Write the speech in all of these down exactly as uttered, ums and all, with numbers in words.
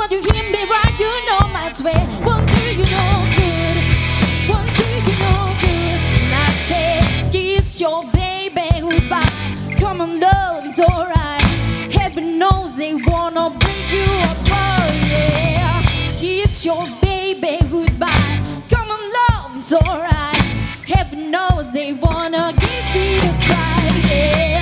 when you hear me right, you know my swear. Won't do you no good, won't do you no good. And I say, kiss your baby goodbye. Come on, love is alright. Heaven knows they wanna bring you apart, yeah. Kiss your baby goodbye. Come on, love is alright. Heaven knows they wanna give it a try, yeah.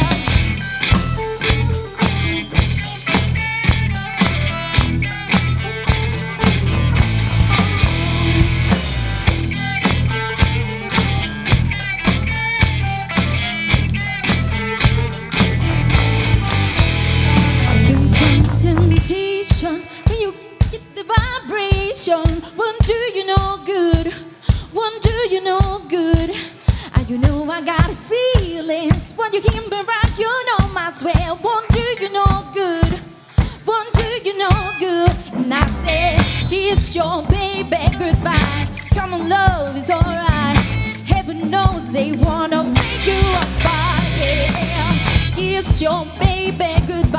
When you get the vibration, won't do you no good, won't do you no good. And you know I got feelings when you hear me right, you know my swear. Won't do you no good, won't do you no good. And I say, kiss your baby goodbye. Come on, love is alright. Heaven knows they wanna make you apart, yeah. Kiss your baby goodbye.